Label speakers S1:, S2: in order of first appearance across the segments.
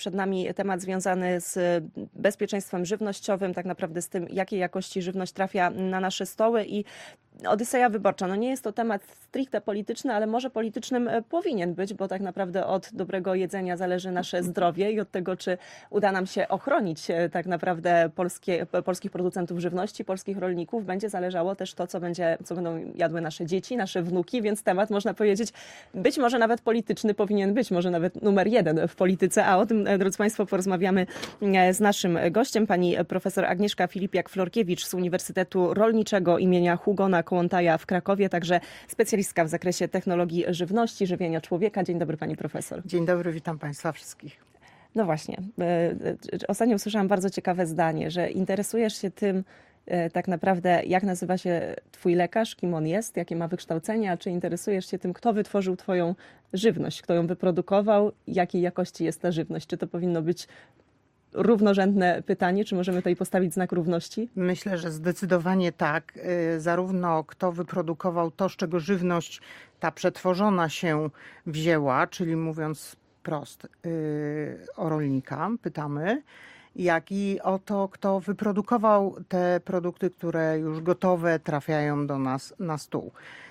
S1: przed nami temat związany z bezpieczeństwem żywnościowym, tak naprawdę z tym, jakiej jakości żywność trafia na nasze stoły i Odyseja wyborcza. No nie jest to temat stricte polityczny, ale może politycznym powinien być, bo tak naprawdę od dobrego jedzenia zależy nasze zdrowie i od tego, czy uda nam się ochronić tak naprawdę polskich producentów żywności, polskich rolników, będzie zależało też to, co będą jadły nasze dzieci, nasze wnuki, więc temat, można powiedzieć, być może nawet polityczny powinien być, może nawet numer jeden w polityce, a o tym, drodzy Państwo, porozmawiamy z naszym gościem, pani profesor Agnieszka Filipiak-Florkiewicz z Uniwersytetu Rolniczego imienia Hugona Kołłątaja w Krakowie, także specjalistka w zakresie technologii żywności, żywienia człowieka. Dzień dobry, pani profesor.
S2: Dzień dobry, witam Państwa wszystkich.
S1: No właśnie, ostatnio usłyszałam bardzo ciekawe zdanie, że interesujesz się tym tak naprawdę, jak nazywa się twój lekarz, kim on jest, jakie ma wykształcenie, a czy interesujesz się tym, kto wytworzył twoją żywność, kto ją wyprodukował, jakiej jakości jest ta żywność. Czy to powinno być równorzędne pytanie, czy możemy tutaj postawić znak równości?
S2: Myślę, że zdecydowanie tak. Zarówno kto wyprodukował to, z czego żywność ta przetworzona się wzięła, czyli mówiąc wprost o rolnika, pytamy, jak i o to, kto wyprodukował te produkty, które już gotowe trafiają do nas na stół.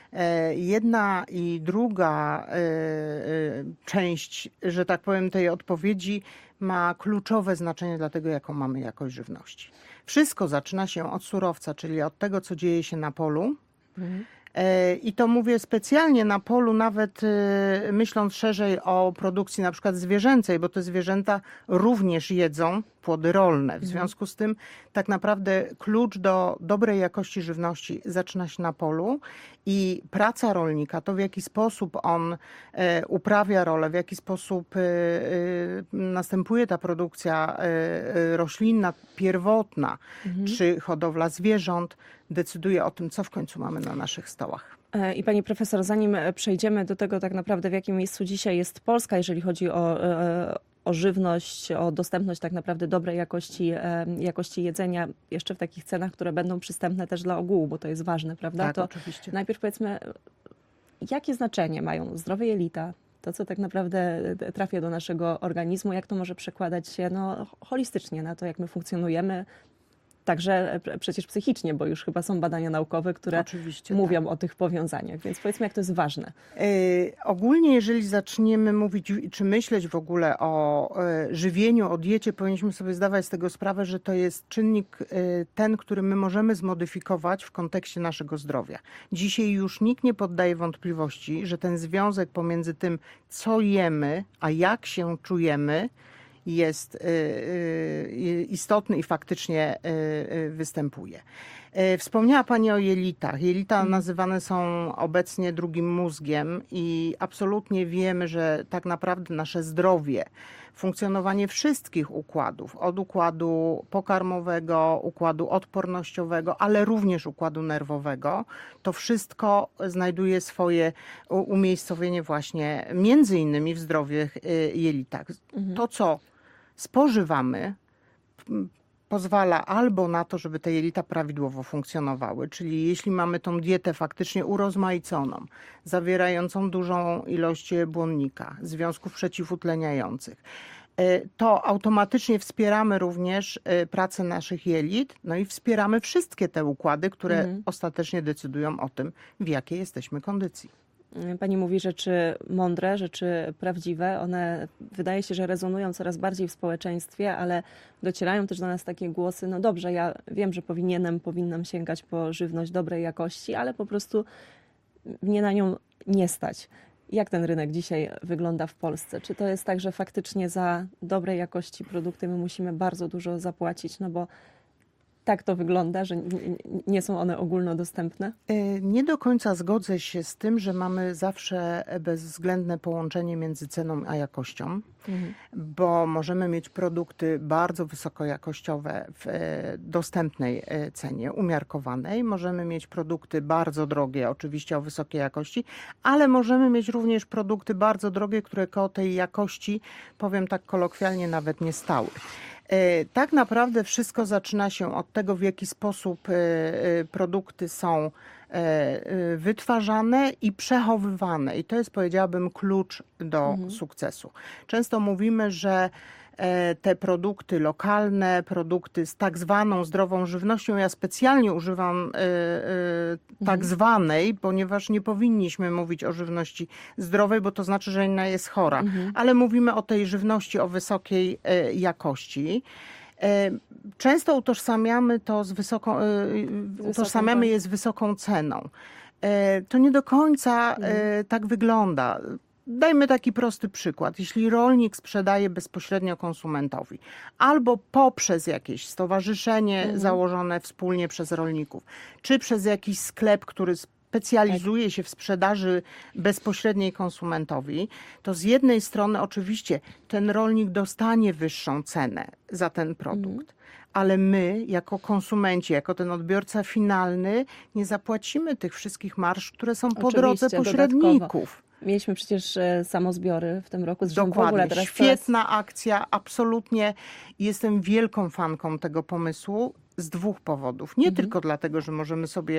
S2: Jedna i druga część, że tak powiem, tej odpowiedzi ma kluczowe znaczenie dla tego, jaką mamy jakość żywności. Wszystko zaczyna się od surowca, czyli od tego, co dzieje się na polu. I to mówię specjalnie na polu, nawet myśląc szerzej o produkcji na przykład zwierzęcej, bo te zwierzęta również jedzą płody rolne. W związku z tym tak naprawdę klucz do dobrej jakości żywności zaczyna się na polu i praca rolnika, to w jaki sposób on uprawia rolę, w jaki sposób następuje ta produkcja roślinna, pierwotna, czy hodowla zwierząt, decyduje o tym, co w końcu mamy na naszych stołach.
S1: I pani profesor, zanim przejdziemy do tego tak naprawdę, w jakim miejscu dzisiaj jest Polska, jeżeli chodzi o żywność, o dostępność tak naprawdę dobrej jakości jedzenia, jeszcze w takich cenach, które będą przystępne też dla ogółu, bo to jest ważne, prawda?
S2: Tak,
S1: to
S2: oczywiście.
S1: Najpierw powiedzmy, jakie znaczenie mają zdrowe jelita, to co tak naprawdę trafia do naszego organizmu, jak to może przekładać się holistycznie na to, jak my funkcjonujemy, także przecież psychicznie, bo już chyba są badania naukowe, które mówią o tych powiązaniach. Więc powiedzmy, jak to jest ważne.
S2: Ogólnie, jeżeli zaczniemy mówić czy myśleć w ogóle o żywieniu, o diecie, powinniśmy sobie zdawać z tego sprawę, że to jest czynnik ten, który my możemy zmodyfikować w kontekście naszego zdrowia. Dzisiaj już nikt nie poddaje wątpliwości, że ten związek pomiędzy tym, co jemy, a jak się czujemy, jest istotny i faktycznie występuje. Wspomniała Pani o jelitach. Jelita nazywane są obecnie drugim mózgiem i absolutnie wiemy, że tak naprawdę nasze zdrowie, funkcjonowanie wszystkich układów, od układu pokarmowego, układu odpornościowego, ale również układu nerwowego, to wszystko znajduje swoje umiejscowienie właśnie między innymi w zdrowych jelitach. To, co spożywamy, pozwala albo na to, żeby te jelita prawidłowo funkcjonowały, czyli jeśli mamy tą dietę faktycznie urozmaiconą, zawierającą dużą ilość błonnika, związków przeciwutleniających, to automatycznie wspieramy również pracę naszych jelit, no i wspieramy wszystkie te układy, które ostatecznie decydują o tym, w jakiej jesteśmy kondycji.
S1: Pani mówi rzeczy mądre, rzeczy prawdziwe. One wydaje się, że rezonują coraz bardziej w społeczeństwie, ale docierają też do nas takie głosy, no dobrze, ja wiem, że powinnam sięgać po żywność dobrej jakości, ale po prostu mnie na nią nie stać. Jak ten rynek dzisiaj wygląda w Polsce? Czy to jest tak, że faktycznie za dobrej jakości produkty my musimy bardzo dużo zapłacić, no bo tak to wygląda, że nie są one ogólnodostępne?
S2: Nie do końca zgodzę się z tym, że mamy zawsze bezwzględne połączenie między ceną a jakością, bo możemy mieć produkty bardzo wysokojakościowe w dostępnej cenie, umiarkowanej. Możemy mieć produkty bardzo drogie, oczywiście o wysokiej jakości, ale możemy mieć również produkty bardzo drogie, które koło tej jakości, powiem tak kolokwialnie, nawet nie stały. Tak naprawdę wszystko zaczyna się od tego, w jaki sposób produkty są wytwarzane i przechowywane. I to jest, powiedziałabym, klucz do sukcesu. Często mówimy, że te produkty lokalne, produkty z tak zwaną zdrową żywnością. Ja specjalnie używam tak zwanej, ponieważ nie powinniśmy mówić o żywności zdrowej, bo to znaczy, że inna jest chora. Ale mówimy o tej żywności o wysokiej jakości. Często utożsamiamy to z utożsamiamy je z wysoką ceną. To nie do końca tak wygląda. Dajmy taki prosty przykład. Jeśli rolnik sprzedaje bezpośrednio konsumentowi albo poprzez jakieś stowarzyszenie założone wspólnie przez rolników, czy przez jakiś sklep, który specjalizuje się w sprzedaży bezpośredniej konsumentowi, to z jednej strony oczywiście ten rolnik dostanie wyższą cenę za ten produkt, ale my jako konsumenci, jako ten odbiorca finalny nie zapłacimy tych wszystkich marż, które są po drodze pośredników.
S1: Dodatkowo. Mieliśmy przecież samozbiory w tym roku.
S2: Dokładnie. W ogóle teraz świetna akcja, absolutnie jestem wielką fanką tego pomysłu z dwóch powodów. Nie tylko dlatego, że możemy sobie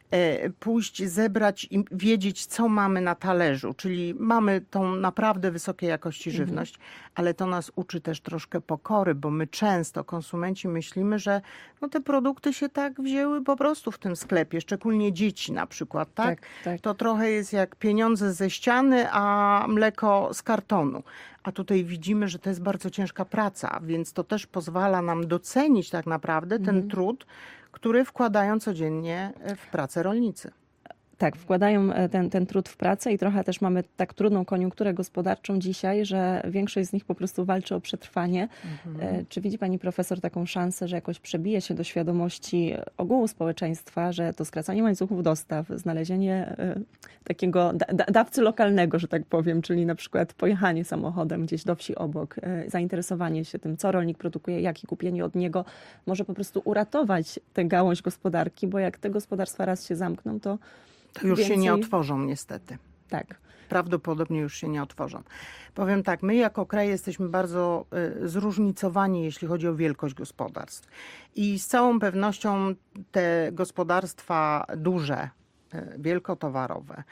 S2: pójść, zebrać i wiedzieć, co mamy na talerzu, czyli mamy tą naprawdę wysokiej jakości żywność, ale to nas uczy też troszkę pokory, bo my często, konsumenci, myślimy, że no, te produkty się tak wzięły po prostu w tym sklepie, szczególnie dzieci na przykład, tak? To trochę jest jak pieniądze ze ściany, a mleko z kartonu. A tutaj widzimy, że to jest bardzo ciężka praca, więc to też pozwala nam docenić tak naprawdę ten trud, który wkładają codziennie w pracę rolnicy.
S1: Tak, wkładają ten trud w pracę i trochę też mamy tak trudną koniunkturę gospodarczą dzisiaj, że większość z nich po prostu walczy o przetrwanie. Czy widzi pani profesor taką szansę, że jakoś przebije się do świadomości ogółu społeczeństwa, że to skracanie łańcuchów dostaw, znalezienie takiego dawcy lokalnego, że tak powiem, czyli na przykład pojechanie samochodem gdzieś do wsi obok, zainteresowanie się tym, co rolnik produkuje, jak i kupienie od niego, może po prostu uratować tę gałąź gospodarki, bo jak te gospodarstwa raz się zamkną, to
S2: już się nie otworzą niestety.
S1: Tak.
S2: Prawdopodobnie już się nie otworzą. Powiem tak, my jako kraj jesteśmy bardzo zróżnicowani, jeśli chodzi o wielkość gospodarstw. I z całą pewnością te gospodarstwa duże, wielkotowarowe,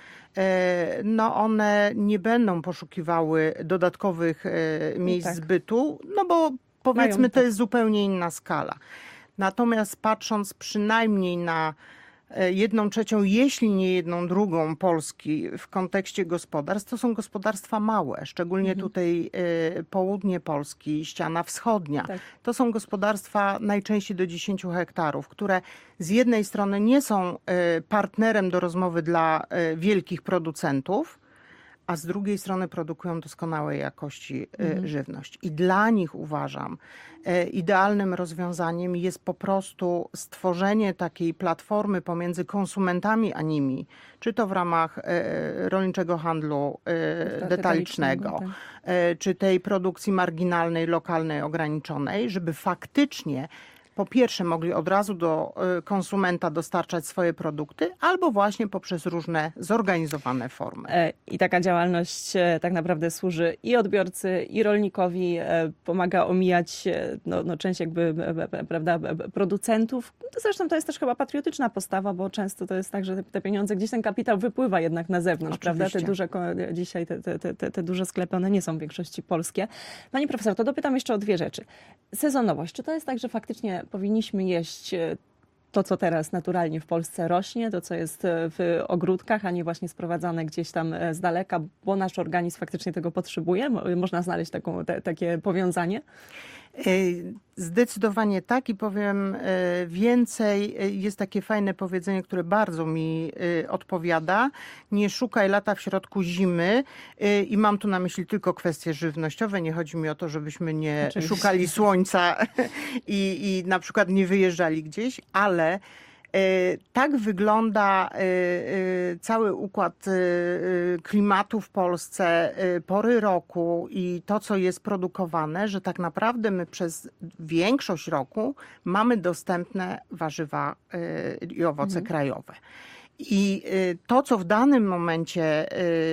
S2: no one nie będą poszukiwały dodatkowych miejsc zbytu, no bo powiedzmy to jest zupełnie inna skala. Natomiast patrząc przynajmniej na 1/3, jeśli nie 1/2 Polski w kontekście gospodarstw, to są gospodarstwa małe, szczególnie tutaj południe Polski, ściana wschodnia. To są gospodarstwa najczęściej do 10 hektarów, które z jednej strony nie są partnerem do rozmowy dla wielkich producentów, a z drugiej strony produkują doskonałej jakości żywność. I dla nich uważam, idealnym rozwiązaniem jest po prostu stworzenie takiej platformy pomiędzy konsumentami a nimi, czy to w ramach rolniczego handlu detalicznego, czy tej produkcji marginalnej, lokalnej, ograniczonej, żeby faktycznie po pierwsze mogli od razu do konsumenta dostarczać swoje produkty, albo właśnie poprzez różne zorganizowane formy.
S1: I taka działalność tak naprawdę służy i odbiorcy, i rolnikowi, pomaga omijać część jakby, prawda, producentów. Zresztą to jest też chyba patriotyczna postawa, bo często to jest tak, że te pieniądze, gdzieś ten kapitał wypływa jednak na zewnątrz, prawda? Te duże, dzisiaj te duże sklepy, one nie są w większości polskie. Pani profesor, to dopytam jeszcze o dwie rzeczy. Sezonowość. Czy to jest tak, że faktycznie powinniśmy jeść to, co teraz naturalnie w Polsce rośnie, to, co jest w ogródkach, a nie właśnie sprowadzane gdzieś tam z daleka, bo nasz organizm faktycznie tego potrzebuje? Można znaleźć takie powiązanie?
S2: Zdecydowanie tak i powiem więcej. Jest takie fajne powiedzenie, które bardzo mi odpowiada. Nie szukaj lata w środku zimy. I mam tu na myśli tylko kwestie żywnościowe. Nie chodzi mi o to, żebyśmy nie szukali słońca i na przykład nie wyjeżdżali gdzieś, ale tak wygląda cały układ klimatu w Polsce, pory roku i to, co jest produkowane, że tak naprawdę my przez większość roku mamy dostępne warzywa i owoce krajowe. I to, co w danym momencie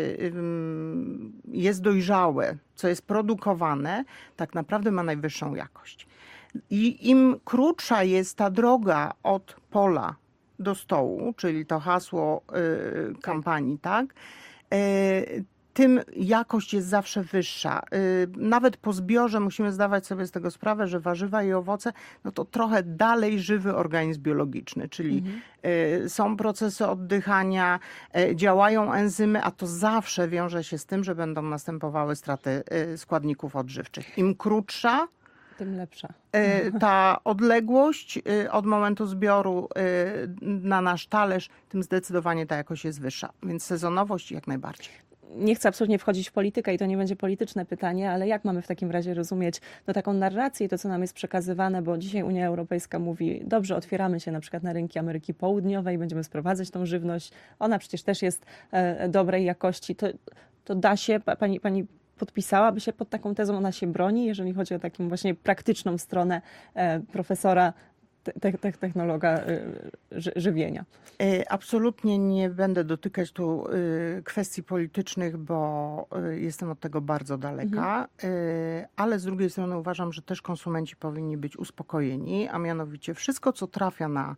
S2: jest dojrzałe, co jest produkowane, tak naprawdę ma najwyższą jakość. I im krótsza jest ta droga od pola do stołu, czyli to hasło kampanii, tak? tym jakość jest zawsze wyższa. Nawet po zbiorze musimy zdawać sobie z tego sprawę, że warzywa i owoce, no to trochę dalej żywy organizm biologiczny, czyli są procesy oddychania, działają enzymy, a to zawsze wiąże się z tym, że będą następowały straty składników odżywczych. Im krótsza,
S1: tym lepsza.
S2: Ta odległość od momentu zbioru na nasz talerz, tym zdecydowanie ta jakość jest wyższa. Więc sezonowość jak najbardziej.
S1: Nie chcę absolutnie wchodzić w politykę i to nie będzie polityczne pytanie, ale jak mamy w takim razie rozumieć taką narrację i to, co nam jest przekazywane, bo dzisiaj Unia Europejska mówi, dobrze, otwieramy się na przykład na rynki Ameryki Południowej, będziemy sprowadzać tą żywność, ona przecież też jest dobrej jakości. To da się, pani podpisałaby się pod taką tezą, ona się broni, jeżeli chodzi o taką właśnie praktyczną stronę profesora, technologa żywienia.
S2: Absolutnie nie będę dotykać tu kwestii politycznych, bo jestem od tego bardzo daleka, ale z drugiej strony uważam, że też konsumenci powinni być uspokojeni, a mianowicie wszystko, co trafia na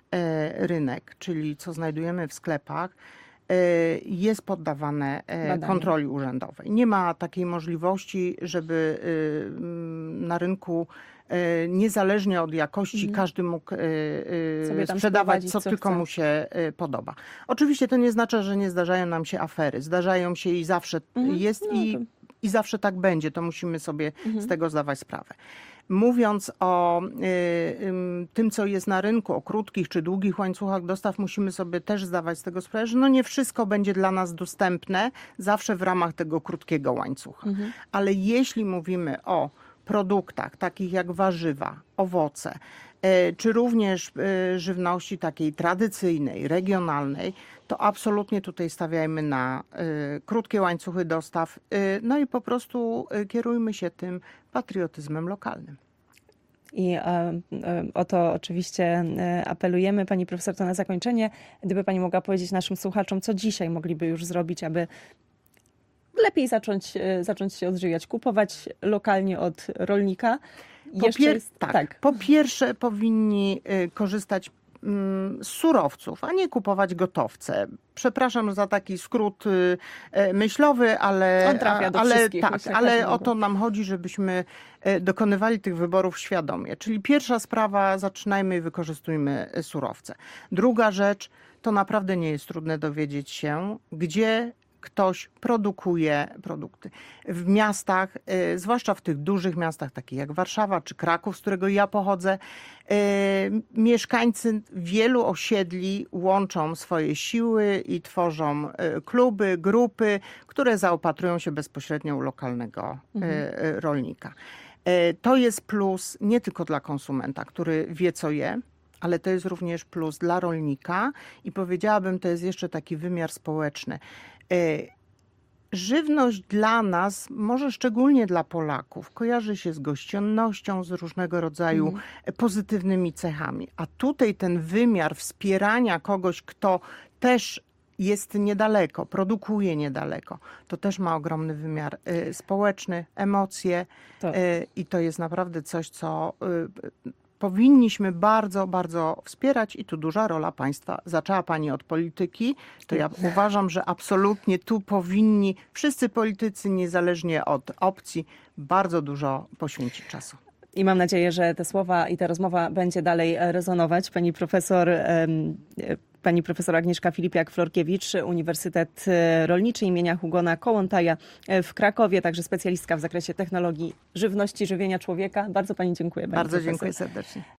S2: rynek, czyli co znajdujemy w sklepach, jest poddawane kontroli urzędowej. Nie ma takiej możliwości, żeby na rynku niezależnie od jakości każdy mógł sprzedawać co tylko mu się podoba. Oczywiście to nie znaczy, że nie zdarzają nam się afery. Zdarzają się i zawsze jest i zawsze tak będzie. To musimy sobie z tego zdawać sprawę. Mówiąc o tym, co jest na rynku, o krótkich czy długich łańcuchach dostaw, musimy sobie też zdawać z tego sprawę, że no nie wszystko będzie dla nas dostępne zawsze w ramach tego krótkiego łańcucha. Ale jeśli mówimy o produktach takich jak warzywa, owoce, czy również żywności takiej tradycyjnej, regionalnej, to absolutnie tutaj stawiajmy na krótkie łańcuchy dostaw, no i po prostu kierujmy się tym patriotyzmem lokalnym.
S1: I o to oczywiście apelujemy. Pani profesor, to na zakończenie, gdyby pani mogła powiedzieć naszym słuchaczom, co dzisiaj mogliby już zrobić, aby lepiej zacząć się odżywiać, kupować lokalnie od rolnika.
S2: Po pierwsze powinni korzystać z surowców, a nie kupować gotowce. Przepraszam za taki skrót myślowy, ale
S1: on trafia do wszystkich,
S2: ale o to nam chodzi, żebyśmy dokonywali tych wyborów świadomie. Czyli pierwsza sprawa, zaczynajmy i wykorzystujmy surowce. Druga rzecz, to naprawdę nie jest trudne dowiedzieć się, gdzie ktoś produkuje produkty. W miastach, zwłaszcza w tych dużych miastach, takich jak Warszawa czy Kraków, z którego ja pochodzę, mieszkańcy wielu osiedli łączą swoje siły i tworzą kluby, grupy, które zaopatrują się bezpośrednio u lokalnego rolnika. To jest plus nie tylko dla konsumenta, który wie, co je, ale to jest również plus dla rolnika i powiedziałabym, to jest jeszcze taki wymiar społeczny. Żywność dla nas, może szczególnie dla Polaków, kojarzy się z gościnnością, z różnego rodzaju pozytywnymi cechami. A tutaj ten wymiar wspierania kogoś, kto też jest niedaleko, produkuje niedaleko, to też ma ogromny wymiar społeczny, emocje i to jest naprawdę coś, co powinniśmy bardzo, bardzo wspierać i tu duża rola państwa. Zaczęła pani od polityki, to ja uważam, że absolutnie tu powinni wszyscy politycy, niezależnie od opcji, bardzo dużo poświęcić czasu.
S1: I mam nadzieję, że te słowa i ta rozmowa będzie dalej rezonować. Pani profesor Agnieszka Filipiak-Florkiewicz, Uniwersytet Rolniczy imienia Hugona Kołłątaja w Krakowie, także specjalistka w zakresie technologii żywności, żywienia człowieka. Bardzo pani dziękuję.
S2: Bardzo dziękuję serdecznie.